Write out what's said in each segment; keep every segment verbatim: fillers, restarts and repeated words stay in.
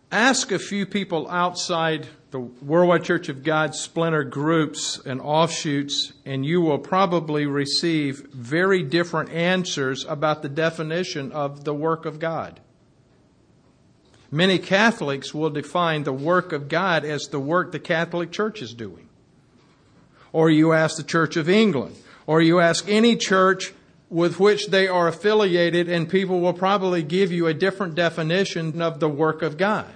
Ask a few people outside the Worldwide Church of God splinter groups and offshoots, and you will probably receive very different answers about the definition of the work of God. Many Catholics will define the work of God as the work the Catholic Church is doing. Or you ask the Church of England, or you ask any church with which they are affiliated, and people will probably give you a different definition of the work of God.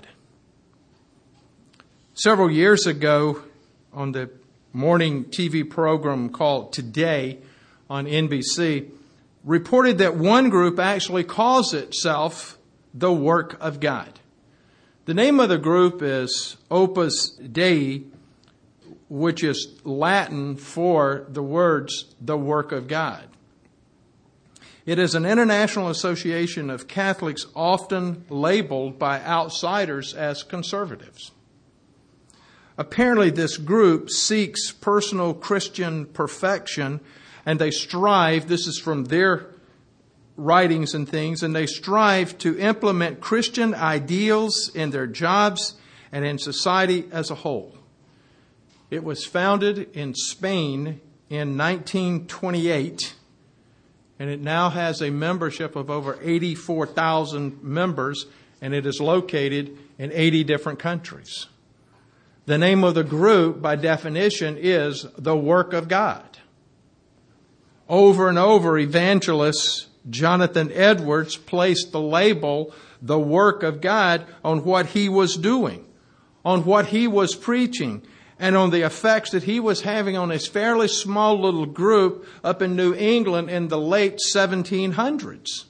Several years ago, on the morning T V program called Today on N B C, reported that one group actually calls itself the work of God. The name of the group is Opus Dei, which is Latin for the words, the work of God. It is an international association of Catholics often labeled by outsiders as conservatives. Apparently, this group seeks personal Christian perfection, and they strive, this is from their writings and things, and they strive to implement Christian ideals in their jobs and in society as a whole. It was founded in Spain in nineteen twenty-eight, and it now has a membership of over eighty-four thousand members, and it is located in eighty different countries. The name of the group, by definition, is the work of God. Over and over, evangelist Jonathan Edwards placed the label, the work of God, on what he was doing, on what he was preaching, and on the effects that he was having on his fairly small little group up in New England in the late seventeen hundreds.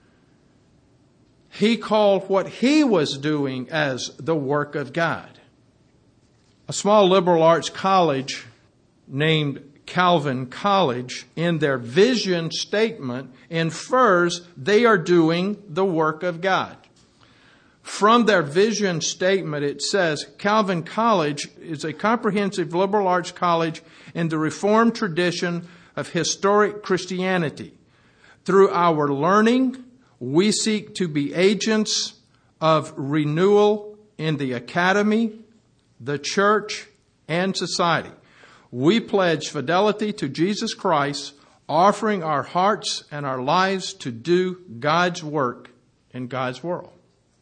He called what he was doing as the work of God. A small liberal arts college named Calvin College, in their vision statement, infers they are doing the work of God. From their vision statement, it says, Calvin College is a comprehensive liberal arts college in the Reformed tradition of historic Christianity. Through our learning, we seek to be agents of renewal in the academy, the church, and society. We pledge fidelity to Jesus Christ, offering our hearts and our lives to do God's work in God's world.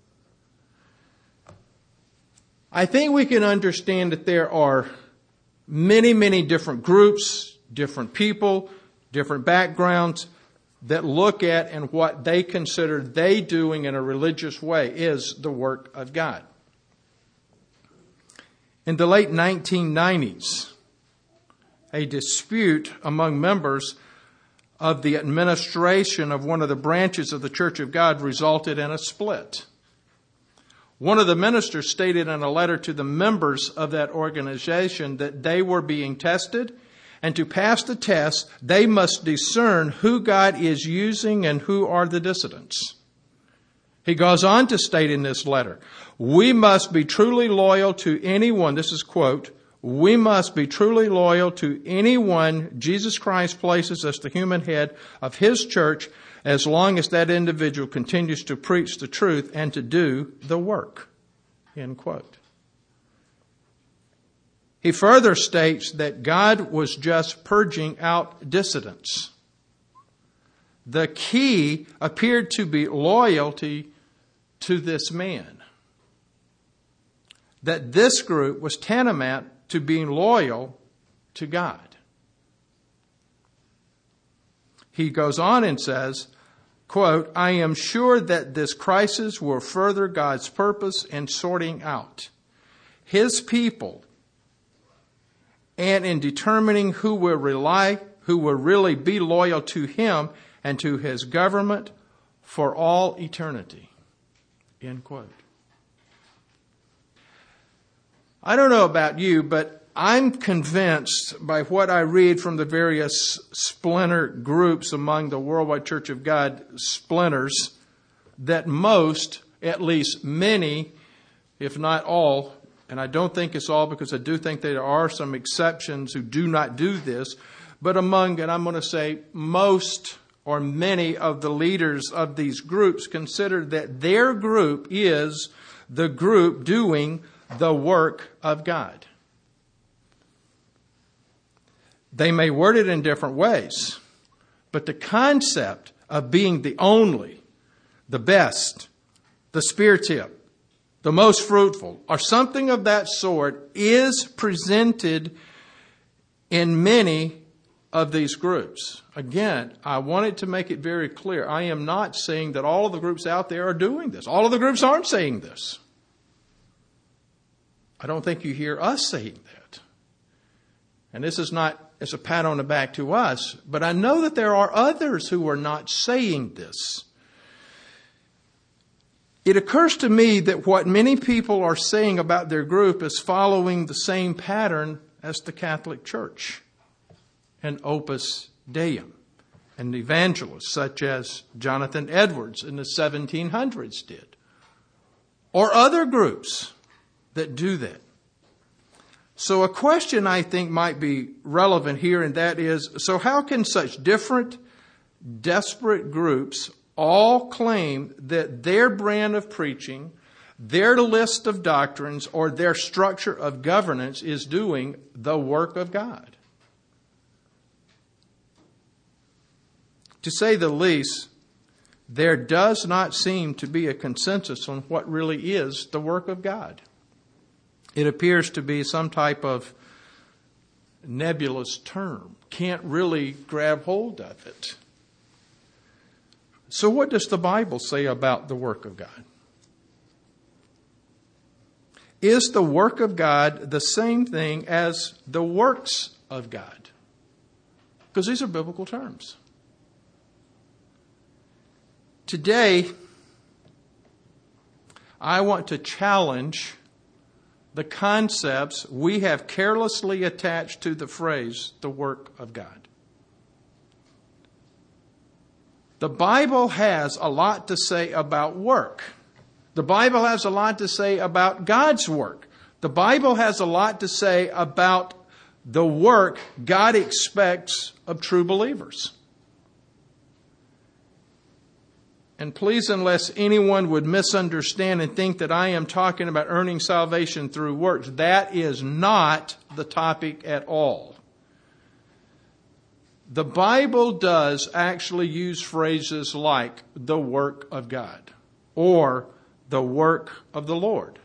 I think we can understand that there are many, many different groups, different people, different backgrounds that look at and what they consider they doing in a religious way is the work of God. In the late nineteen nineties, a dispute among members of the administration of one of the branches of the Church of God resulted in a split. One of the ministers stated in a letter to the members of that organization that they were being tested, and to pass the test, they must discern who God is using and who are the dissidents. He goes on to state in this letter, we must be truly loyal to anyone, this is quote, we must be truly loyal to anyone Jesus Christ places as the human head of His church as long as that individual continues to preach the truth and to do the work, end quote. He further states that God was just purging out dissidents. The key appeared to be loyalty to this man. That this group was tantamount to being loyal to God. He goes on and says, quote, I am sure that this crisis will further God's purpose in sorting out His people and in determining who will rely, who will really be loyal to Him and to His government for all eternity. End quote. I don't know about you, but I'm convinced by what I read from the various splinter groups among the Worldwide Church of God splinters that most, at least many, if not all, and I don't think it's all because I do think there are some exceptions who do not do this, but among, and I'm going to say most or many of the leaders of these groups consider that their group is the group doing the work of God. They may word it in different ways, but the concept of being the only, the best, the spear tip, the most fruitful, or something of that sort is presented in many of these groups. Again, I wanted to make it very clear. I am not saying that all of the groups out there are doing this. All of the groups aren't saying this. I don't think you hear us saying that. And this is not as a pat on the back to us, but I know that there are others who are not saying this. It occurs to me that what many people are saying about their group is following the same pattern as the Catholic Church and Opus Dei and evangelists such as Jonathan Edwards in the seventeen hundreds did, or other groups that do that. So a question I think might be relevant here, and that is, so how can such different, desperate groups all claim that their brand of preaching, their list of doctrines, or their structure of governance is doing the work of God? To say the least, there does not seem to be a consensus on what really is the work of God. It appears to be some type of nebulous term. Can't really grab hold of it. So what does the Bible say about the work of God? Is the work of God the same thing as the works of God? Because these are biblical terms. Today, I want to challenge the concepts we have carelessly attached to the phrase, the work of God. The Bible has a lot to say about work. The Bible has a lot to say about God's work. The Bible has a lot to say about the work God expects of true believers. And please, unless anyone would misunderstand and think that I am talking about earning salvation through works, that is not the topic at all. The Bible does actually use phrases like the work of God or the work of the Lord.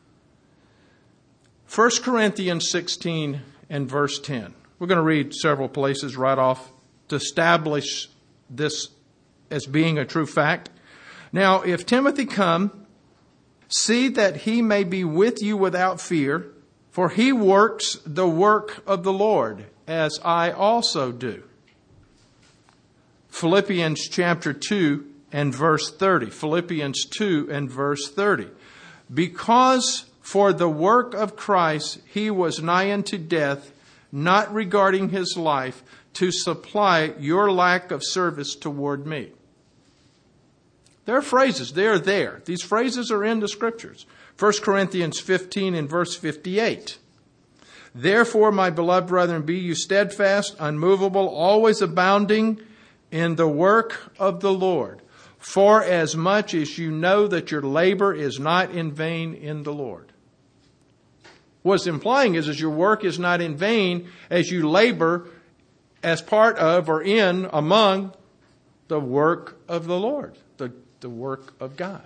First Corinthians sixteen and verse ten. We're going to read several places right off to establish this as being a true fact. Now, if Timothy come, see that he may be with you without fear, for he works the work of the Lord, as I also do. Philippians chapter two and verse thirty. Philippians two and verse thirty. Because for the work of Christ he was nigh unto death, not regarding his life, to supply your lack of service toward me. There are phrases. They are there. These phrases are in the Scriptures. First Corinthians fifteen and verse fifty-eight. Therefore, my beloved brethren, be you steadfast, unmovable, always abounding in the work of the Lord. For as much as you know that your labor is not in vain in the Lord. What's implying is, is your work is not in vain as you labor as part of or in among the work of the Lord, the, the work of God.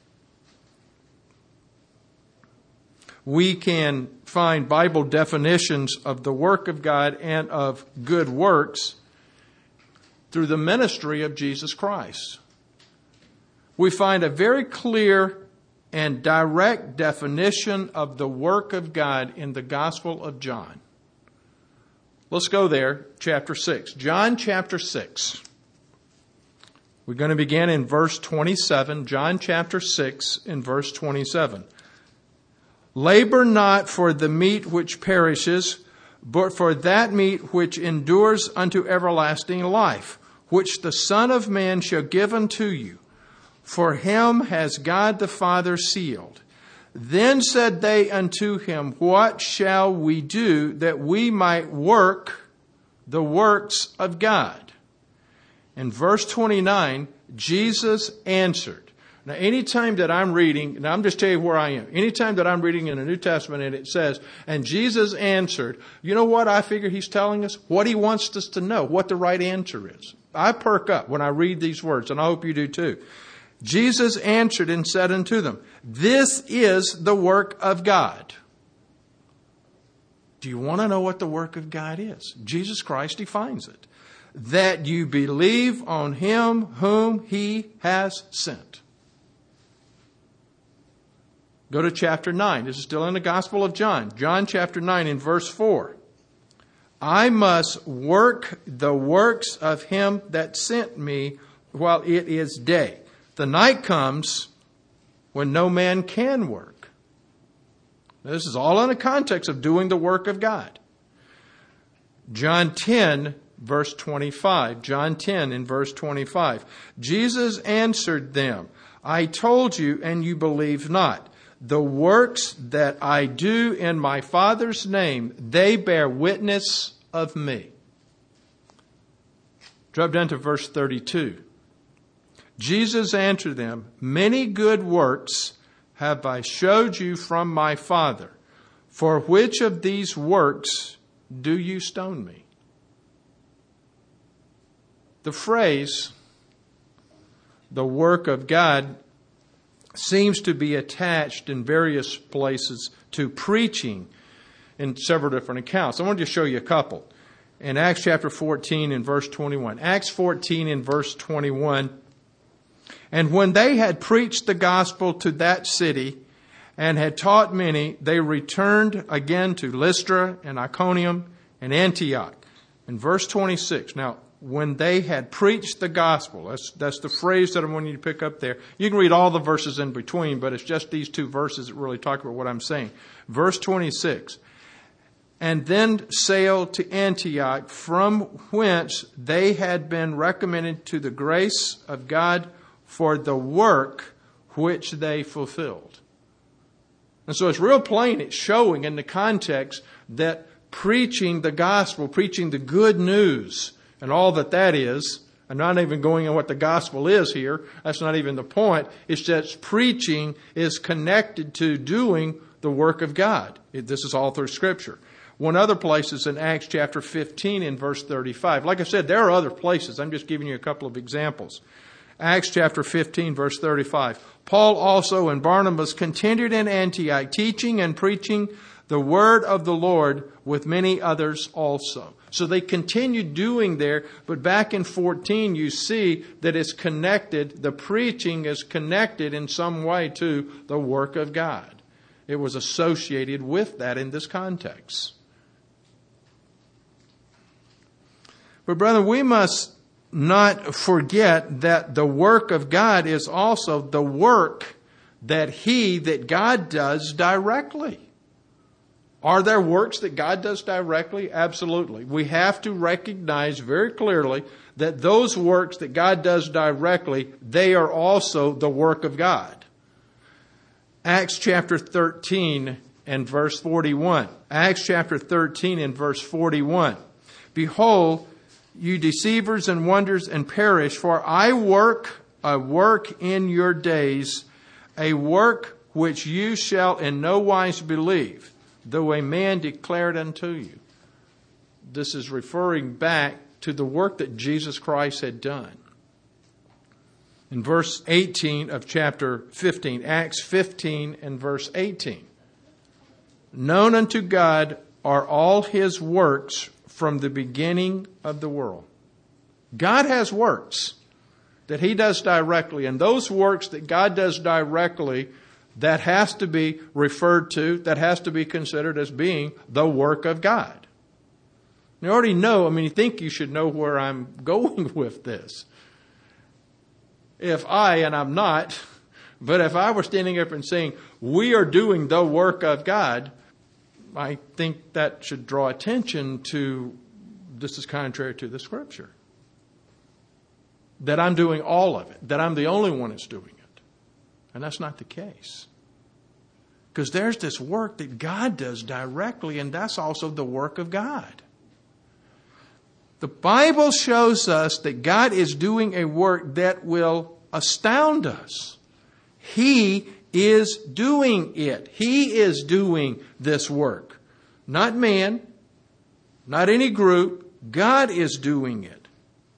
We can find Bible definitions of the work of God and of good works through the ministry of Jesus Christ. We find a very clear and direct definition of the work of God in the Gospel of John. Let's go there, chapter six. John chapter six. We're going to begin in verse twenty-seven. John chapter six in verse twenty-seven. Labor not for the meat which perishes, but for that meat which endures unto everlasting life, which the Son of Man shall give unto you. For him has God the Father sealed. Then said they unto him, what shall we do that we might work the works of God? In verse twenty-nine, Jesus answered, Now, anytime that I'm reading, and I'm just telling you where I am, anytime that I'm reading in the New Testament and it says, and Jesus answered, you know what I figure he's telling us? What he wants us to know, what the right answer is. I perk up when I read these words, and I hope you do too. Jesus answered and said unto them, this is the work of God. Do you want to know what the work of God is? Jesus Christ defines it. That you believe on him whom he has sent. Go to chapter nine. This is still in the Gospel of John. John chapter nine in verse four. I must work the works of him that sent me while it is day. The night comes when no man can work. Now, this is all in the context of doing the work of God. John ten, verse twenty-five. John ten in verse twenty-five. Jesus answered them, I told you, and you believe not. The works that I do in my Father's name, they bear witness of me. Drop down to verse thirty-two. Jesus answered them, many good works have I showed you from my Father. For which of these works do you stone me? The phrase, the work of God, seems to be attached in various places to preaching in several different accounts. I want to show you a couple. In Acts chapter fourteen and verse twenty-one. Acts fourteen and verse twenty-one. And when they had preached the gospel to that city and had taught many, they returned again to Lystra and Iconium and Antioch. In verse twenty-six. Now, when they had preached the gospel, that's, that's the phrase that I want you to pick up there. You can read all the verses in between, but it's just these two verses that really talk about what I'm saying. Verse twenty-six. And then sailed to Antioch, from whence they had been recommended to the grace of God for the work which they fulfilled. And so it's real plain, it's showing in the context that preaching the gospel, preaching the good news, and all that that is, I'm not even going on what the gospel is here. That's not even the point. It's that preaching is connected to doing the work of God. It, this is all through Scripture. One other place is in Acts chapter fifteen in verse thirty-five. Like I said, there are other places. I'm just giving you a couple of examples. Acts chapter fifteen, verse thirty-five. Paul also and Barnabas continued in Antioch, teaching and preaching the word of the Lord with many others also. So they continued doing there, but back in fourteen you see that it's connected, the preaching is connected in some way to the work of God. It was associated with that in this context. But brother, we must not forget that the work of God is also the work that He, that God does directly. Are there works that God does directly? Absolutely. We have to recognize very clearly that those works that God does directly, they are also the work of God. Acts chapter thirteen and verse forty-one. Acts chapter thirteen and verse forty-one. Behold, you deceivers and wonders and perish, for I work a work in your days, a work which you shall in no wise believe, though a man declare it unto you. This is referring back to the work that Jesus Christ had done. In verse eighteen of chapter fifteen, Acts fifteen and verse eighteen. Known unto God are all His works from the beginning of the world. God has works that He does directly, and those works that God does directly, that has to be referred to, that has to be considered as being the work of God. You already know, I mean, you think you should know where I'm going with this. If I, and I'm not, but if I were standing up and saying, we are doing the work of God, I think that should draw attention to, this is contrary to the Scripture. That I'm doing all of it. That I'm the only one that's doing it. And that's not the case. Because there's this work that God does directly, and that's also the work of God. The Bible shows us that God is doing a work that will astound us. He is doing it. He is doing this work. Not man, not any group. God is doing it.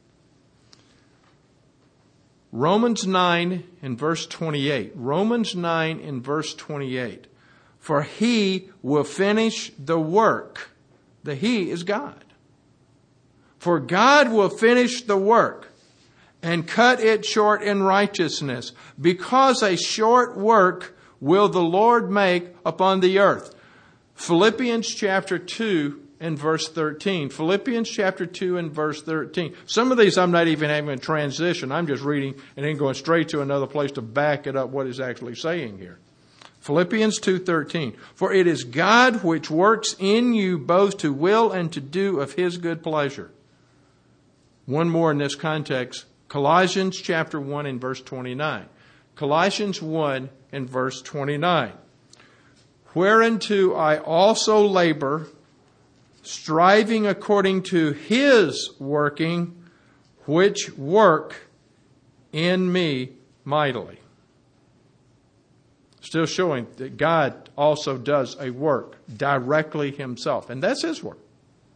Romans nine and verse twenty-eight. Romans nine and verse twenty-eight. For He will finish the work. The He is God. For God will finish the work and cut it short in righteousness, because a short work will the Lord make upon the earth. Philippians chapter two and verse thirteen. Philippians chapter two and verse thirteen. Some of these I'm not even having a transition. I'm just reading and then going straight to another place to back it up what it's actually saying here. Philippians two thirteen. For it is God which works in you both to will and to do of His good pleasure. One more in this context. Colossians chapter one and verse twenty-nine. Colossians one and verse twenty-nine. Whereunto I also labor, striving according to His working, which work in me mightily. Still showing that God also does a work directly Himself. And that's His work.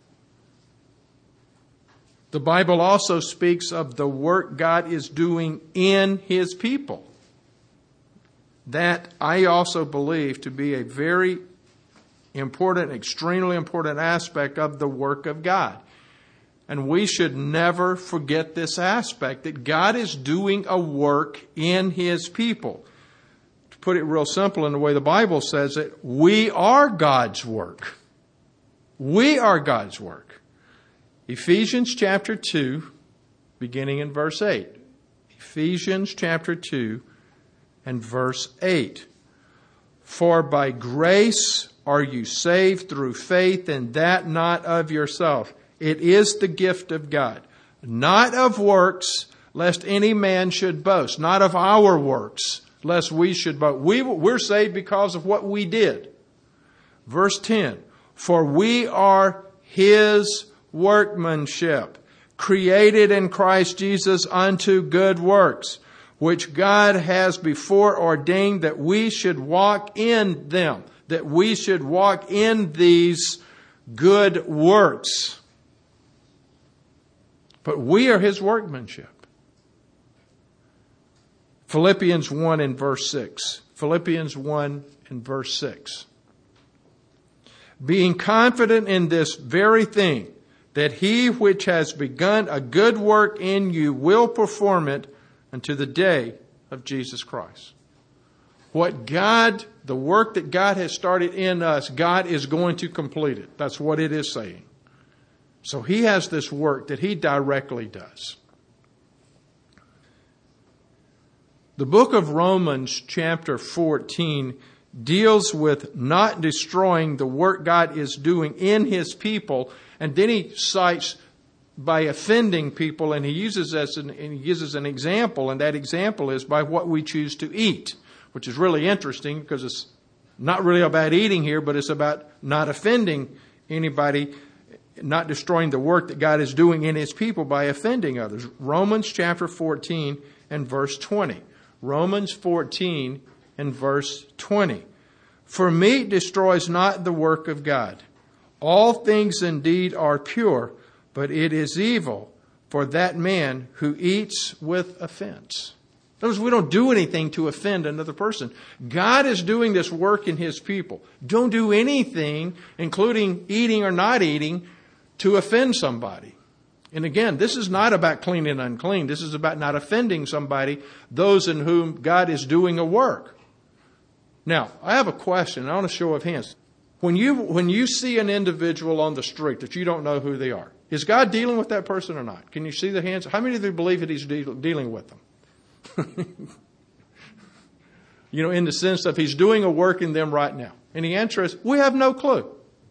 The Bible also speaks of the work God is doing in His people. That I also believe to be a very important, extremely important aspect of the work of God. And we should never forget this aspect, that God is doing a work in His people. To put it real simple in the way the Bible says it, we are God's work. We are God's work. Ephesians chapter two, beginning in verse eight. Ephesians chapter two and verse eight. For by grace are you saved through faith, and that not of yourself. It is the gift of God, not of works, lest any man should boast. Not of our works, lest we should boast. We, we're saved because of what we did. Verse ten. For we are His workmanship, created in Christ Jesus unto good works, which God has before ordained that we should walk in them, that we should walk in these good works. But we are His workmanship. Philippians one and verse six. Philippians one and verse six. Being confident in this very thing, that He which has begun a good work in you will perform it unto the day of Jesus Christ. What God, the work that God has started in us, God is going to complete it. That's what it is saying. So He has this work that He directly does. The book of Romans chapter fourteen deals with not destroying the work God is doing in His people. And then he cites by offending people, and he uses as an, and he uses an example, and that example is by what we choose to eat, which is really interesting because it's not really about eating here, but it's about not offending anybody, not destroying the work that God is doing in His people by offending others. Romans chapter fourteen and verse twenty. Romans fourteen and verse twenty. For meat destroys not the work of God. All things indeed are pure, but it is evil for that man who eats with offense. In other words, we don't do anything to offend another person. God is doing this work in His people. Don't do anything, including eating or not eating, to offend somebody. And again, this is not about clean and unclean. This is about not offending somebody, those in whom God is doing a work. Now, I have a question. I want a show of hands. When you, when you see an individual on the street that you don't know who they are, is God dealing with that person or not? Can you see the hands? How many of you believe that He's de- dealing with them? You know, in the sense of He's doing a work in them right now. And the answer is, we have no clue.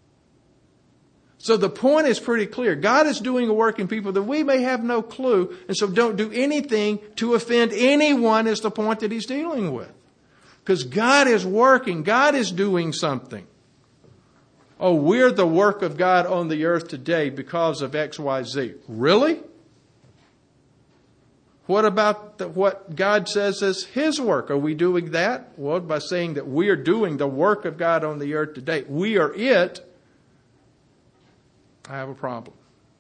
So the point is pretty clear. God is doing a work in people that we may have no clue. And so don't do anything to offend anyone is the point that He's dealing with. Because God is working. God is doing something. Oh, we're the work of God on the earth today because of X Y Z. Really? What about the, what God says is His work? Are we doing that? Well, by saying that we are doing the work of God on the earth today, we are it, I have a problem.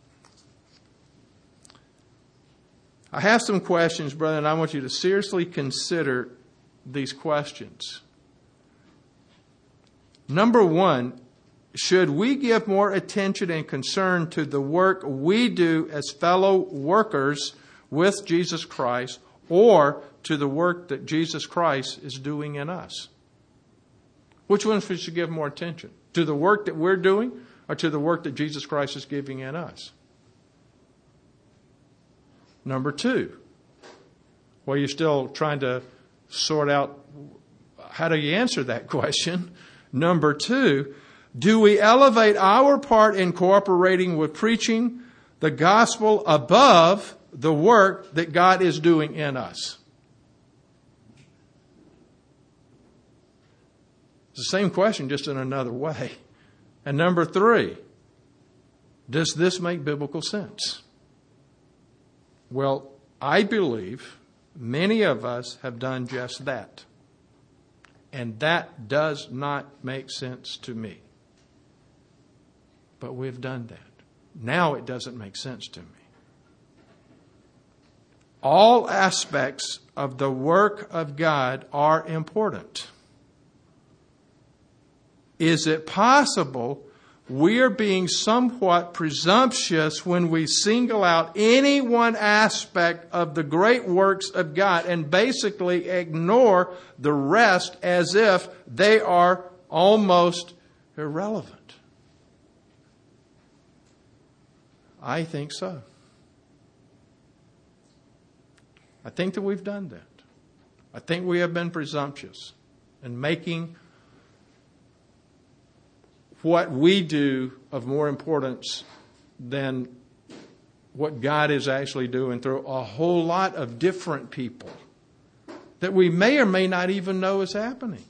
I have some questions, brother, and I want you to seriously consider these questions. Number one, should we give more attention and concern to the work we do as fellow workers with Jesus Christ, or to the work that Jesus Christ is doing in us? Which one should we give more attention? To the work that we're doing, or to the work that Jesus Christ is giving in us? Number two, well, you're still trying to sort out how do you answer that question. Number two, do we elevate our part in cooperating with preaching the gospel above the work that God is doing in us? It's the same question, just in another way. And number three, does this make biblical sense? Well, I believe many of us have done just that. And that does not make sense to me. But we've done that. Now it doesn't make sense to me. All aspects of the work of God are important. Is it possible we are being somewhat presumptuous when we single out any one aspect of the great works of God and basically ignore the rest as if they are almost irrelevant? I think so. I think that we've done that. I think we have been presumptuous in making what we do of more importance than what God is actually doing through a whole lot of different people that we may or may not even know is happening.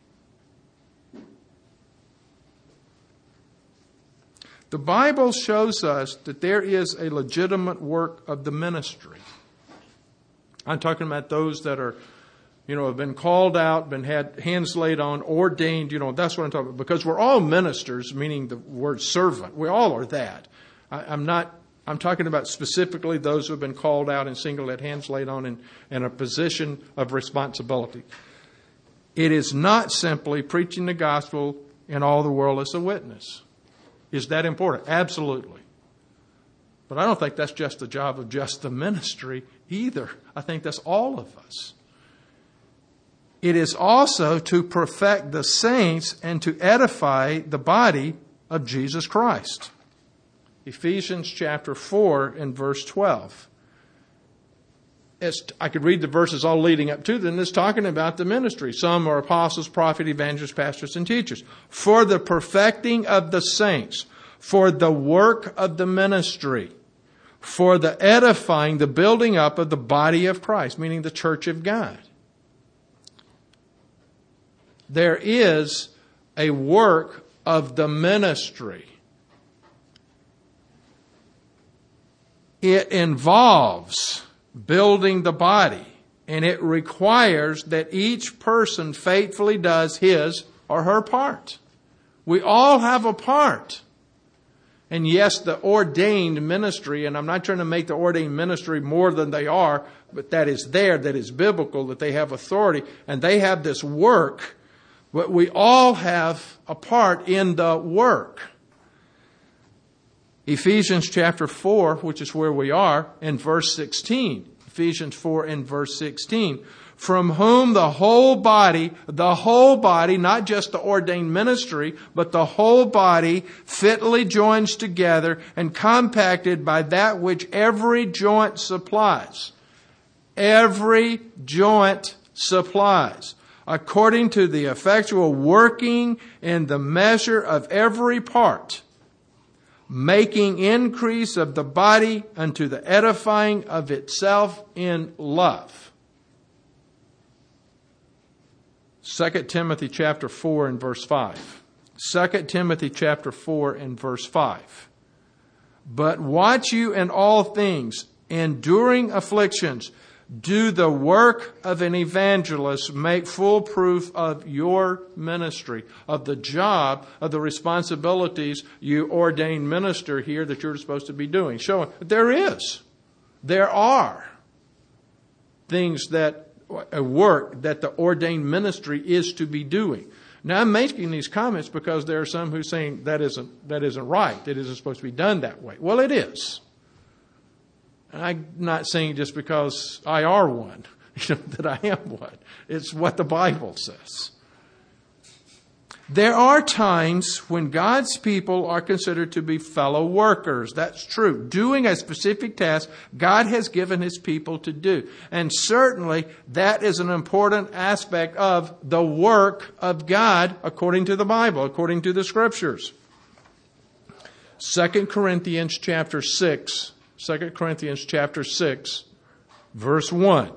The Bible shows us that there is a legitimate work of the ministry. I'm talking about those that are, you know, have been called out, been had hands laid on, ordained, you know, that's what I'm talking about. Because we're all ministers, meaning the word servant. We all are that. I, I'm not, I'm talking about specifically those who have been called out and singled, had hands laid on in, in a position of responsibility. It is not simply preaching the gospel in all the world as a witness. Is that important? Absolutely. But I don't think that's just the job of just the ministry either. I think that's all of us. It is also to perfect the saints and to edify the body of Jesus Christ. Ephesians chapter four and verse twelve. It's, I could read the verses all leading up to them. It's talking about the ministry. Some are apostles, prophets, evangelists, pastors, and teachers. For the perfecting of the saints, for the work of the ministry, for the edifying, the building up of the body of Christ, meaning the church of God. There is a work of the ministry. It involves building the body, and it requires that each person faithfully does his or her part. We all have a part. And yes, the ordained ministry, and I'm not trying to make the ordained ministry more than they are, but that is there, that is biblical, that they have authority, and they have this work, but we all have a part in the work. Ephesians chapter four, which is where we are, in verse sixteen. Ephesians four and verse sixteen. From whom the whole body, the whole body, not just the ordained ministry, but the whole body fitly joins together and compacted by that which every joint supplies. Every joint supplies. According to the effectual working in the measure of every part, making increase of the body unto the edifying of itself in love. Second Timothy chapter four and verse five. Second Timothy chapter four and verse five. But watch you in all things, enduring afflictions, Do the work of an evangelist. Make full proof of your ministry, of the job, of the responsibilities you ordained minister here that you're supposed to be doing. Showing there is, there are things that, a work that the ordained ministry is to be doing. Now, I'm making these comments because there are some who are saying that isn't, that isn't right. It isn't supposed to be done that way. Well, it is. I'm not saying just because I are one, you know, that I am one. It's what the Bible says. There are times when God's people are considered to be fellow workers. That's true. Doing a specific task God has given His people to do. And certainly that is an important aspect of the work of God according to the Bible, according to the Scriptures. Second Corinthians chapter six. Second Corinthians chapter six, verse one.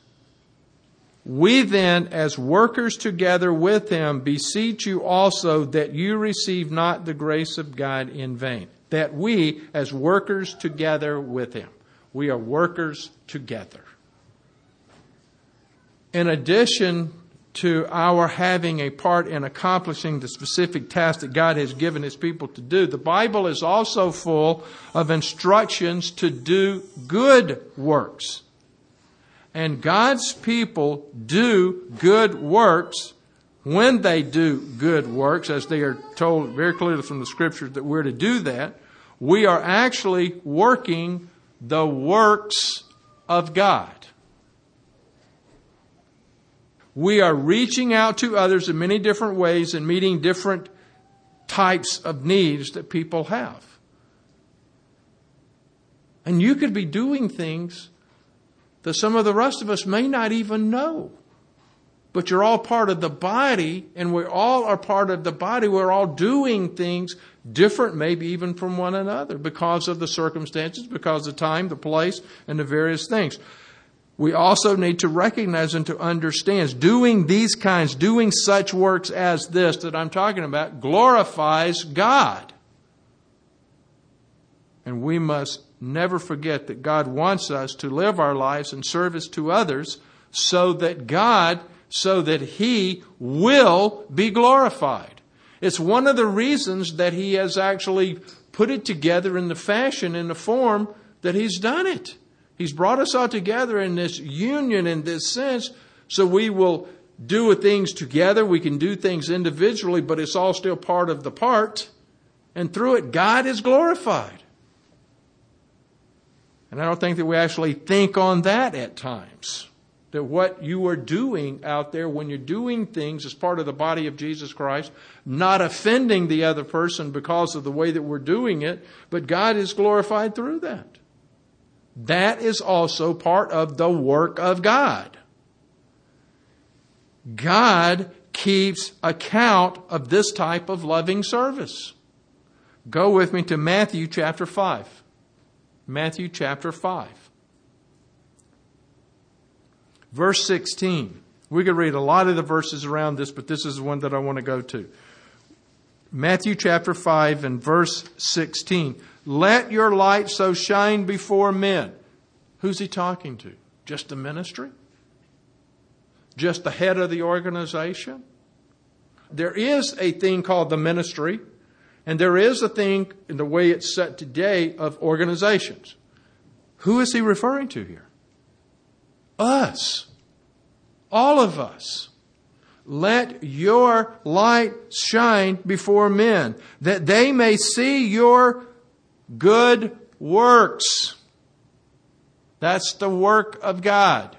We then, as workers together with Him, beseech you also that you receive not the grace of God in vain. That we, as workers together with Him. We are workers together. In addition to our having a part in accomplishing the specific task that God has given His people to do, the Bible is also full of instructions to do good works. And God's people do good works when they do good works, as they are told very clearly from the Scriptures that we're to do that. We are actually working the works of God. We are reaching out to others in many different ways and meeting different types of needs that people have. And you could be doing things that some of the rest of us may not even know. But you're all part of the body, and we all are part of the body. We're all doing things different, maybe even from one another, because of the circumstances, because of the time, the place, and the various things. We also need to recognize and to understand doing these kinds, doing such works as this that I'm talking about, glorifies God. And we must never forget that God wants us to live our lives in service to others so that God, so that He will be glorified. It's one of the reasons that He has actually put it together in the fashion, in the form that He's done it. He's brought us all together in this union, in this sense, so we will do things together. We can do things individually, but it's all still part of the part. And through it, God is glorified. And I don't think that we actually think on that at times. That what you are doing out there when you're doing things as part of the body of Jesus Christ, not offending the other person because of the way that we're doing it, but God is glorified through that. That is also part of the work of God. God keeps account of this type of loving service. Go with me to Matthew chapter five. Matthew chapter five. Verse sixteen. We could read a lot of the verses around this, but this is the one that I want to go to. Matthew chapter five and verse sixteen. Let your light so shine before men. Who's He talking to? Just the ministry? Just the head of the organization? There is a thing called the ministry, and there is a thing in the way it's set today of organizations. Who is He referring to here? Us. All of us. Let your light shine before men, that they may see your good works. That's the work of God.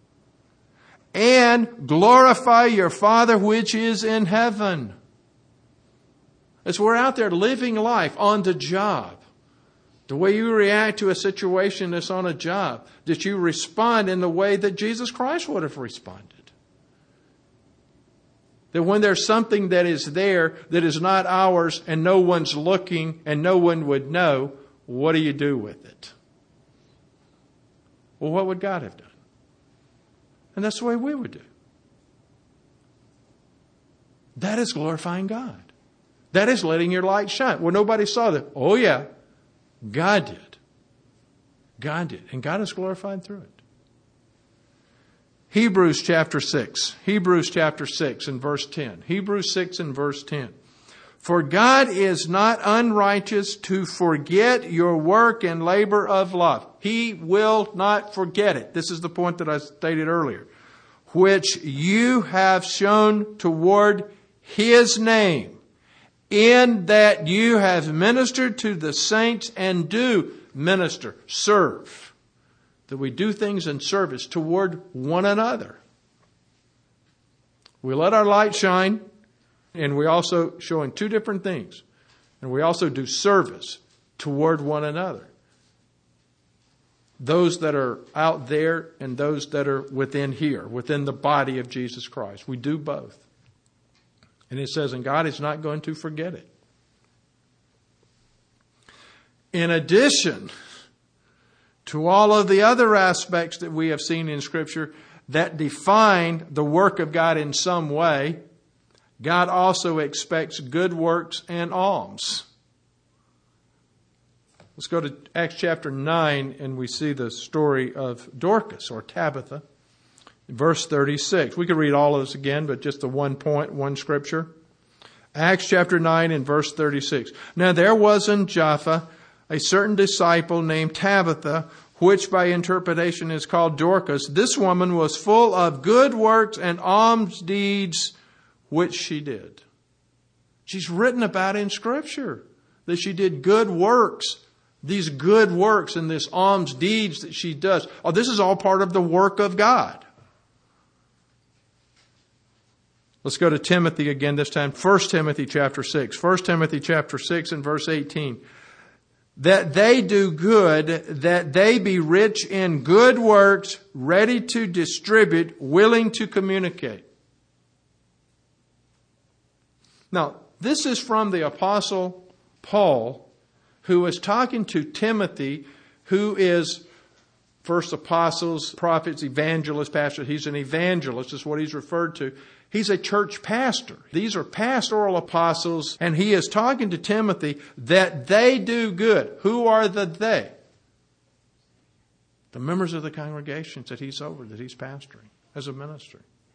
And glorify your Father which is in heaven. As we're out there living life on the job, the way you react to a situation that's on a job, that you respond in the way that Jesus Christ would have responded. That when there's something that is there that is not ours and no one's looking and no one would know, what do you do with it? Well, what would God have done? And that's the way we would do. That is glorifying God. That is letting your light shine. Well, nobody saw that. Oh, yeah. God did. God did. And God is glorified through it. Hebrews chapter six. Hebrews chapter six and verse ten. Hebrews six and verse ten. For God is not unrighteous to forget your work and labor of love. He will not forget it. This is the point that I stated earlier. Which you have shown toward His name, in that you have ministered to the saints and do minister, serve. That we do things in service toward one another. We let our light shine, and we also showing two different things. And we also do service toward one another. Those that are out there and those that are within here, within the body of Jesus Christ. We do both. And it says, and God is not going to forget it. In addition to all of the other aspects that we have seen in Scripture that define the work of God in some way, God also expects good works and alms. Let's go to Acts chapter nine and we see the story of Dorcas or Tabitha. Verse thirty-six. We could read all of this again, but just the one point, one scripture. Acts chapter nine and verse thirty-six. Now there was in Jaffa a certain disciple named Tabitha, which by interpretation is called Dorcas. This woman was full of good works and alms deeds, which she did. She's written about in Scripture that she did good works. These good works and this alms deeds that she does. Oh, this is all part of the work of God. Let's go to Timothy again this time. First Timothy chapter six. First Timothy chapter six and verse eighteen. That they do good, that they be rich in good works, ready to distribute, willing to communicate. Now, this is from the Apostle Paul, who is talking to Timothy, who is first apostles, prophets, evangelists, pastors. He's an evangelist, is what he's referred to. He's a church pastor. These are pastoral apostles, and he is talking to Timothy that they do good. Who are the they? The members of the congregations that he's over, that he's pastoring as a ministry.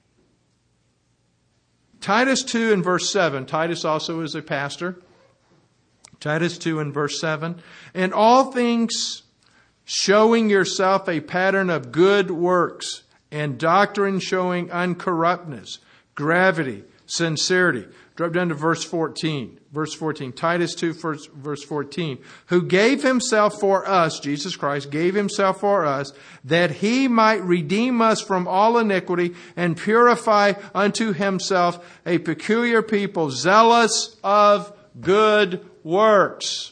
Titus two and verse seven. Titus also is a pastor. Titus two and verse seven. In all things showing yourself a pattern of good works, and doctrine showing uncorruptness, gravity, sincerity. Drop down to verse fourteen. Verse fourteen. Titus two, verse fourteen. Who gave himself for us, Jesus Christ, gave himself for us, that he might redeem us from all iniquity and purify unto himself a peculiar people, zealous of good works.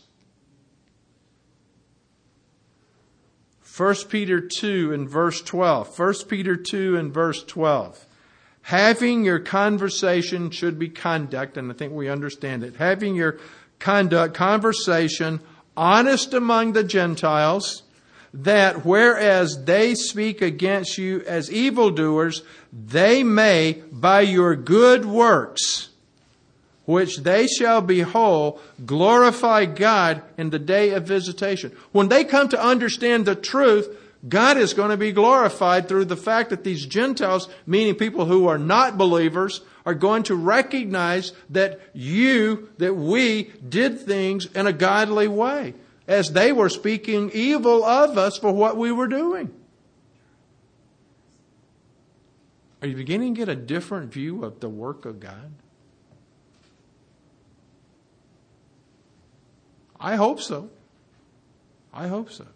First Peter two and verse twelve. First Peter two and verse twelve. Having your conversation should be conduct, and I think we understand it. Having your conduct, conversation, honest among the Gentiles, that whereas they speak against you as evildoers, they may, by your good works, which they shall behold, glorify God in the day of visitation. When they come to understand the truth, God is going to be glorified through the fact that these Gentiles, meaning people who are not believers, are going to recognize that you, that we did things in a godly way, as they were speaking evil of us for what we were doing. Are you beginning to get a different view of the work of God? I hope so. I hope so.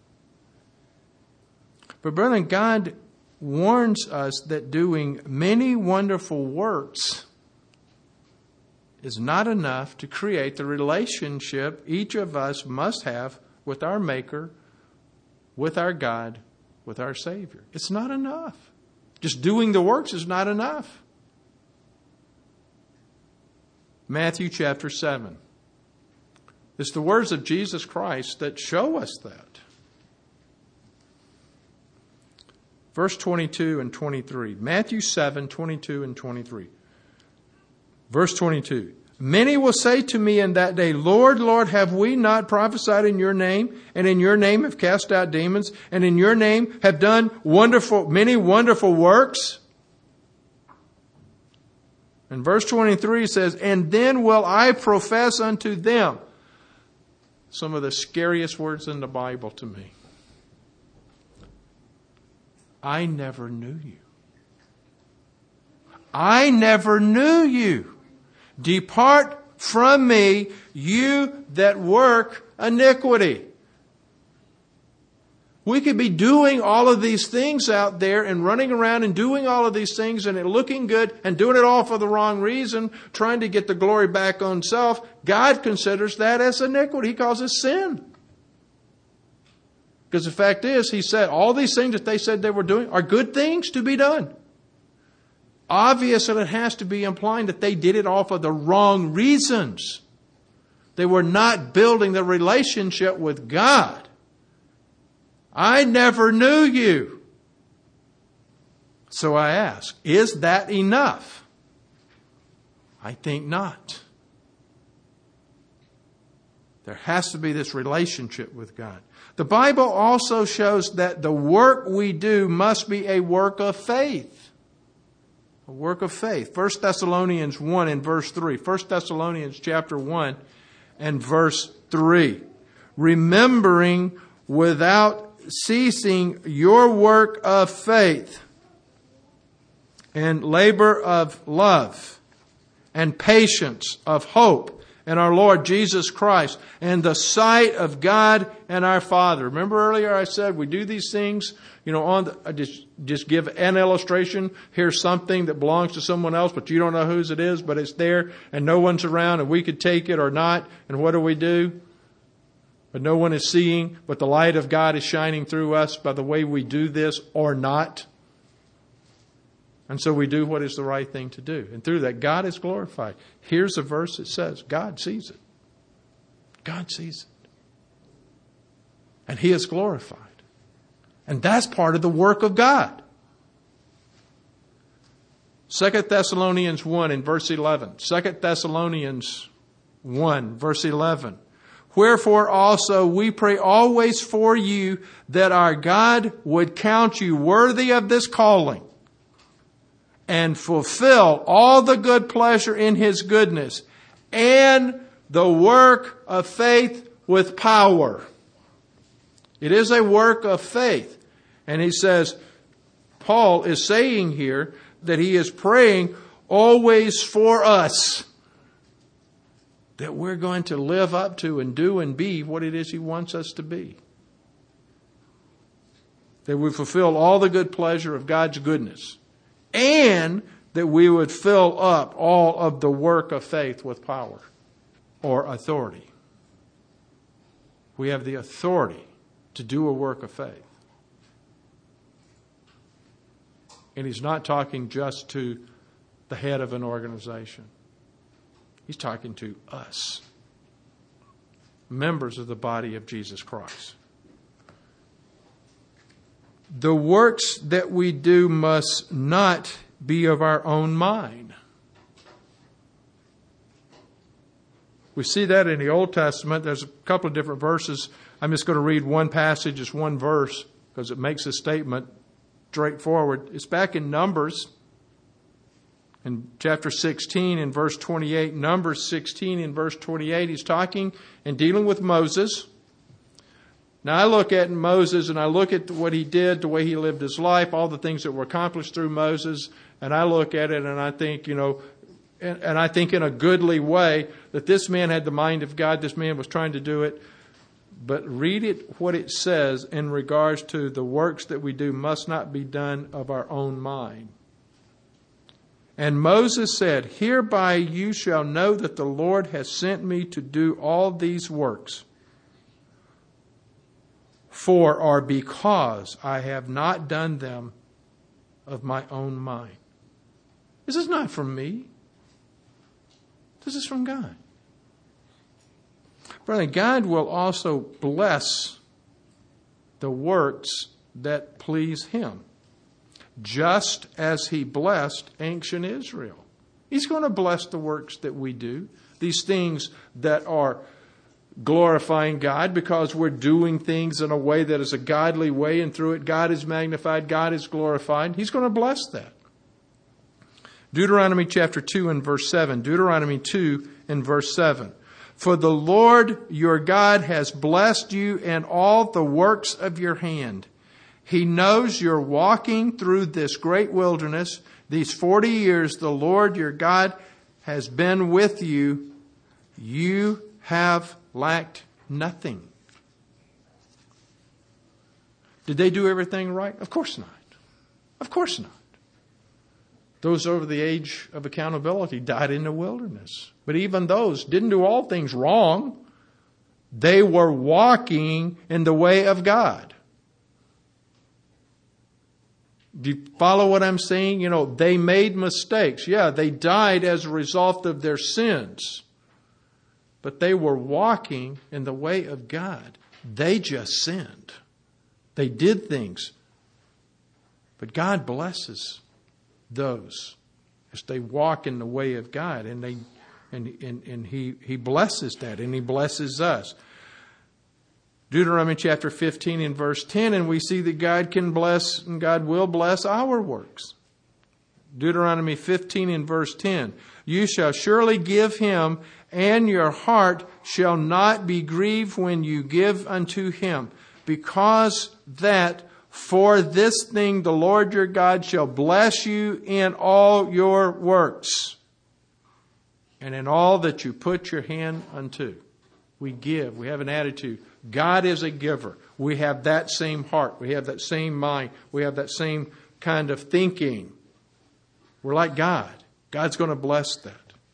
But brethren, God warns us that doing many wonderful works is not enough to create the relationship each of us must have with our Maker, with our God, with our Savior. It's not enough. Just doing the works is not enough. Matthew chapter seven. It's the words of Jesus Christ that show us that. Verse twenty-two and twenty-three. Matthew seven, twenty-two and twenty-three. Verse twenty-two. Many will say to me in that day, Lord, Lord, have we not prophesied in your name, and in your name have cast out demons, and in your name have done wonderful, many wonderful works? And verse twenty-three says, and then will I profess unto them. Some of the scariest words in the Bible to me. I never knew you. I never knew you. Depart from me, you that work iniquity. We could be doing all of these things out there and running around and doing all of these things and it looking good and doing it all for the wrong reason, trying to get the glory back on self. God considers that as iniquity. He calls it sin. Because the fact is, He said all these things that they said they were doing are good things to be done. Obviously, it has to be implying that they did it all for the wrong reasons. They were not building the relationship with God. I never knew you. So I ask, is that enough? I think not. There has to be this relationship with God. The Bible also shows that the work we do must be a work of faith. A work of faith. First Thessalonians one and verse three. First Thessalonians chapter one and verse three. Remembering without ceasing your work of faith and labor of love and patience of hope in our Lord Jesus Christ and the sight of God and our Father. Remember earlier I said we do these things, you know, on the, I just, just give an illustration. Here's something that belongs to someone else, but you don't know whose it is, but it's there and no one's around and we could take it or not. And what do we do? But no one is seeing, but the light of God is shining through us by the way we do this or not. And so we do what is the right thing to do. And through that, God is glorified. Here's a verse that says, God sees it. God sees it. And He is glorified. And that's part of the work of God. Second Thessalonians one in verse eleven. Second Thessalonians one, verse eleven. Wherefore also we pray always for you that our God would count you worthy of this calling and fulfill all the good pleasure in His goodness and the work of faith with power. It is a work of faith. And he says, Paul is saying here that he is praying always for us. That we're going to live up to and do and be what it is He wants us to be. That we fulfill all the good pleasure of God's goodness. And that we would fill up all of the work of faith with power or authority. We have the authority to do a work of faith. And he's not talking just to the head of an organization. He's talking to us, members of the body of Jesus Christ. The works that we do must not be of our own mind. We see that in the Old Testament. There's a couple of different verses. I'm just going to read one passage, just one verse, because it makes a statement straightforward. It's back in Numbers. In chapter sixteen in verse twenty-eight, Numbers sixteen in verse twenty-eight, he's talking and dealing with Moses. Now I look at Moses and I look at what he did, the way he lived his life, all the things that were accomplished through Moses, and I look at it and I think, you know, and, and I think in a goodly way that this man had the mind of God, this man was trying to do it. But read it, what it says in regards to the works that we do must not be done of our own mind. And Moses said, hereby you shall know that the Lord has sent me to do all these works. For or because I have not done them of my own mind. This is not from me. This is from God. Brother, God will also bless the works that please Him. Just as He blessed ancient Israel. He's going to bless the works that we do. These things that are glorifying God because we're doing things in a way that is a godly way, and through it God is magnified, God is glorified. He's going to bless that. Deuteronomy chapter two and verse seven. Deuteronomy two and verse seven. For the Lord your God has blessed you in all the works of your hand. He knows you're walking through this great wilderness. These forty years the Lord your God has been with you. You have lacked nothing. Did they do everything right? Of course not. Of course not. Those over the age of accountability died in the wilderness. But even those didn't do all things wrong. They were walking in the way of God. Do you follow what I'm saying? You know, they made mistakes. Yeah, they died as a result of their sins. But they were walking in the way of God. They just sinned. They did things. But God blesses those as they walk in the way of God. And they and, and, and he, he blesses that, and He blesses us. Deuteronomy chapter fifteen and verse ten, and we see that God can bless and God will bless our works. Deuteronomy fifteen and verse ten. You shall surely give him, and your heart shall not be grieved when you give unto him, because that for this thing the Lord your God shall bless you in all your works, and in all that you put your hand unto. We give. We have an attitude. God is a giver. We have that same heart. We have that same mind. We have that same kind of thinking. We're like God. God's going to bless that.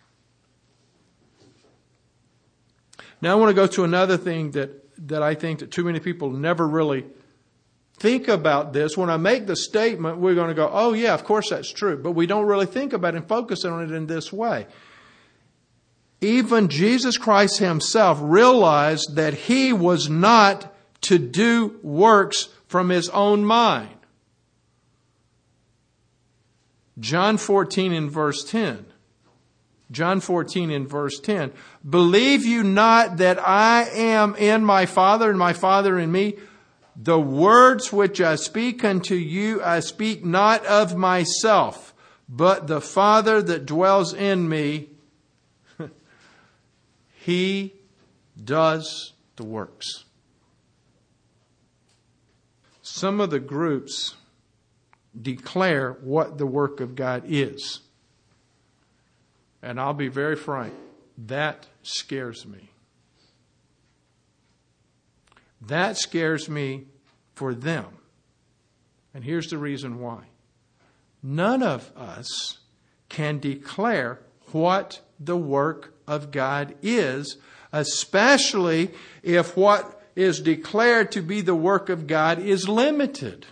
Now I want to go to another thing that, that I think that too many people never really think about this. When I make the statement, we're going to go, oh yeah, of course that's true. But we don't really think about it and focus on it in this way. Even Jesus Christ Himself realized that He was not to do works from His own mind. John fourteen and verse ten. John fourteen and verse ten. Believe you not that I am in my Father and my Father in me? The words which I speak unto you, I speak not of myself, but the Father that dwells in me, He does the works. Some of the groups declare what the work of God is. And I'll be very frank, that scares me. That scares me for them. And here's the reason why. None of us can declare what the work of God is, especially if what is declared to be the work of God is limited.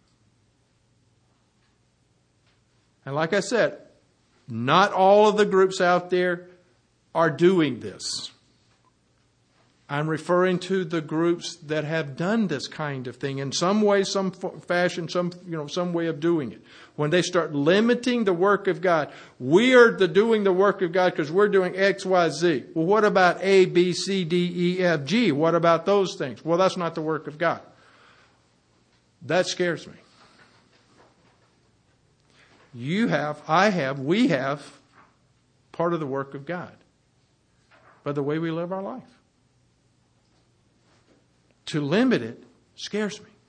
And like I said, not all of the groups out there are doing this. I'm referring to the groups that have done this kind of thing in some way, some fashion, some, you know, some way of doing it. When they start limiting the work of God, we are the doing the work of God because we're doing X, Y, Z. Well, what about A, B, C, D, E, F, G? What about those things? Well, that's not the work of God. That scares me. You have, I have, we have part of the work of God by the way we live our life. To limit it scares me.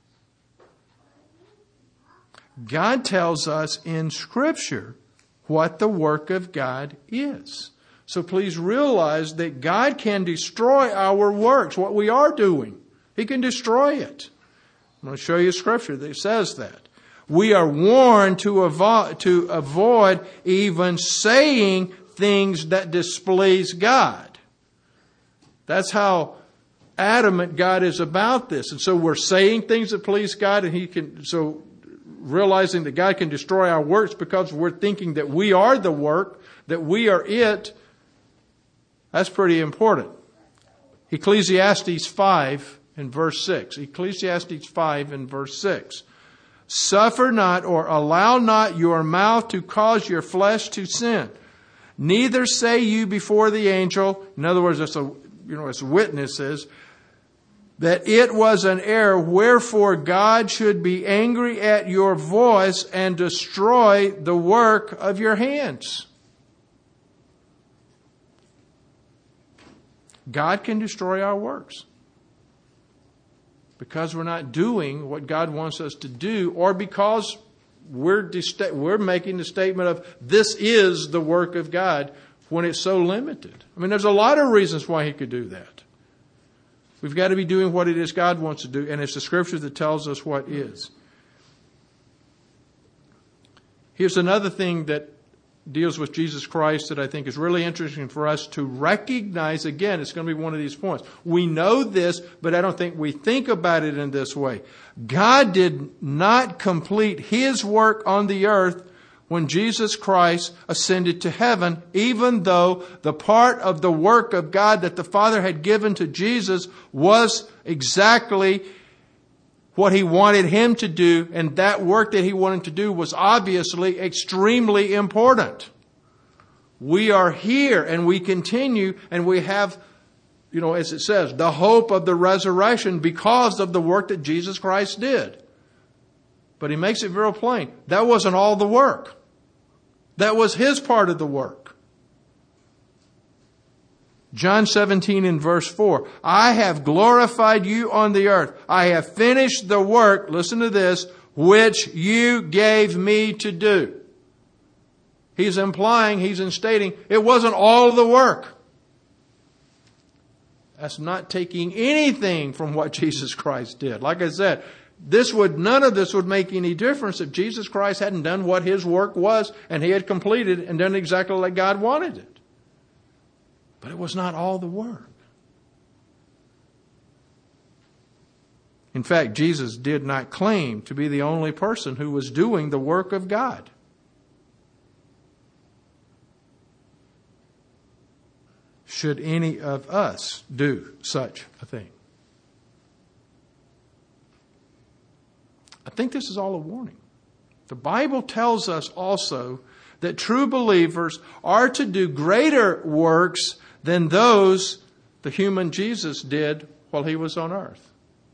God tells us in Scripture what the work of God is. So please realize that God can destroy our works, what we are doing. He can destroy it. I'm going to show you a Scripture that says that. We are warned to avo- to avoid even saying things that displease God. That's how adamant God is about this. And so we're saying things that please God, and He can, so realizing that God can destroy our works because we're thinking that we are the work, that we are it, that's pretty important. Ecclesiastes five and verse six. Ecclesiastes five and verse six. Suffer not or allow not your mouth to cause your flesh to sin. Neither say you before the angel, in other words, as a, you know, as witnesses, that it was an error, wherefore God should be angry at your voice and destroy the work of your hands. God can destroy our works because we're not doing what God wants us to do, or because we're dist- we're making the statement of this is the work of God when it's so limited. I mean, there's a lot of reasons why He could do that. We've got to be doing what it is God wants to do, and it's the Scripture that tells us what is. Here's another thing that deals with Jesus Christ that I think is really interesting for us to recognize. Again, it's going to be one of these points. We know this, but I don't think we think about it in this way. God did not complete His work on the earth when Jesus Christ ascended to heaven, even though the part of the work of God that the Father had given to Jesus was exactly what He wanted Him to do, and that work that He wanted to do was obviously extremely important. We are here and we continue, and we have, you know, as it says, the hope of the resurrection because of the work that Jesus Christ did. But He makes it very plain. That wasn't all the work. That was His part of the work. John seventeen and verse four. I have glorified you on the earth. I have finished the work, listen to this, which you gave me to do. He's implying, he's instating, it wasn't all the work. That's not taking anything from what Jesus Christ did. Like I said, this would, none of this would make any difference if Jesus Christ hadn't done what His work was and He had completed and done exactly like God wanted it. But it was not all the work. In fact, Jesus did not claim to be the only person who was doing the work of God. Should any of us do such a thing? I think this is all a warning. The Bible tells us also that true believers are to do greater works than those the human Jesus did while He was on earth.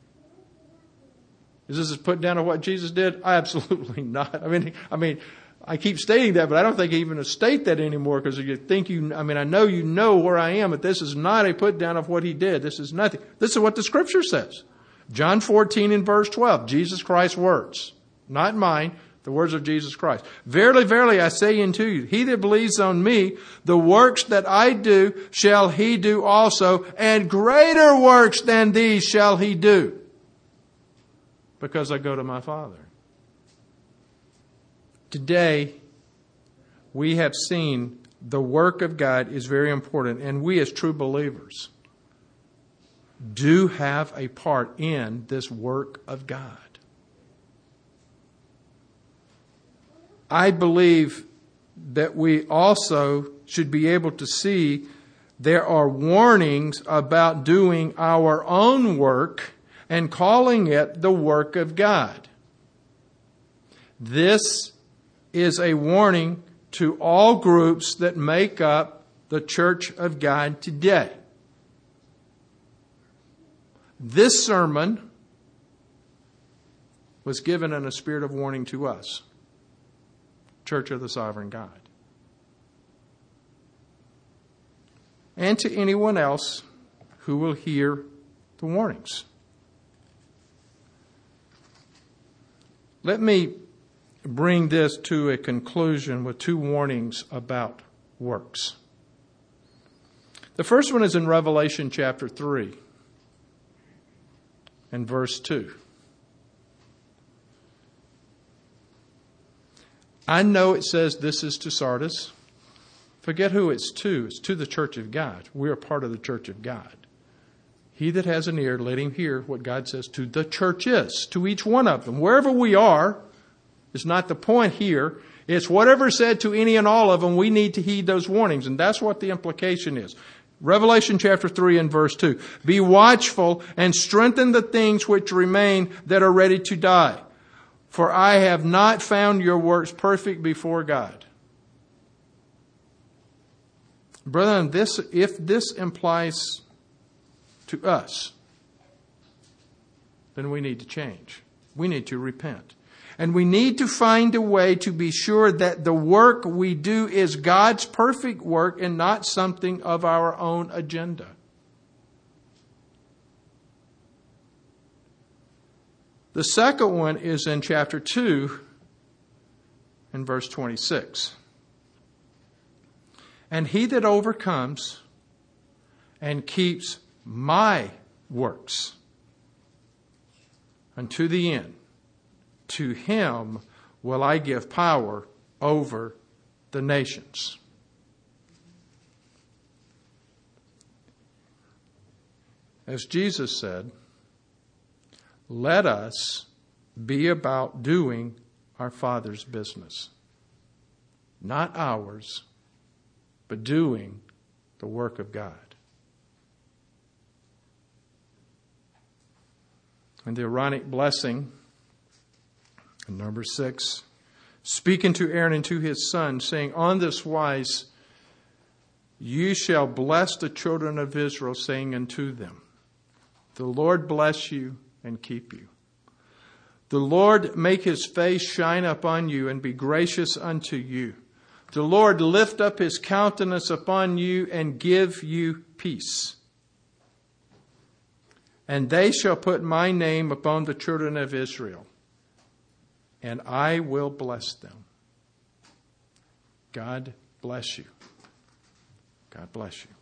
Is this a put down of what Jesus did? Absolutely not. I mean, I mean, I keep stating that, but I don't think I even state that anymore, because you think you, I mean, I know you know where I am, but this is not a put down of what He did. This is nothing. This is what the Scripture says. John fourteen and verse twelve, Jesus Christ's words, not mine. The words of Jesus Christ. Verily, verily, I say unto you, he that believes on me, the works that I do shall he do also, and greater works than these shall he do, because I go to my Father. Today, we have seen the work of God is very important, and we as true believers do have a part in this work of God. I believe that we also should be able to see there are warnings about doing our own work and calling it the work of God. This is a warning to all groups that make up the Church of God today. This sermon was given in a spirit of warning to us, Church of the Sovereign God, and to anyone else who will hear the warnings. Let me bring this to a conclusion with two warnings about works. The first one is in Revelation chapter three and verse two. I know it says this is to Sardis. Forget who it's to. It's to the church of God. We are part of the church of God. He that has an ear, let him hear what God says to the churches, to each one of them. Wherever we are is not the point here. It's whatever said to any and all of them, we need to heed those warnings. And that's what the implication is. Revelation chapter three and verse two. Be watchful and strengthen the things which remain that are ready to die. For I have not found your works perfect before God. Brethren, this, if this implies to us, then we need to change. We need to repent. And we need to find a way to be sure that the work we do is God's perfect work and not something of our own agenda. The second one is in chapter two and verse twenty-six. And he that overcomes and keeps my works unto the end, to him will I give power over the nations. As Jesus said, let us be about doing our Father's business. Not ours, but doing the work of God. And the Aaronic blessing, in number six, speaking to Aaron and to his son, saying, on this wise you shall bless the children of Israel, saying unto them, the Lord bless you and keep you. The Lord make his face shine upon you and be gracious unto you. The Lord lift up his countenance upon you and give you peace. And they shall put my name upon the children of Israel, and I will bless them. God bless you. God bless you.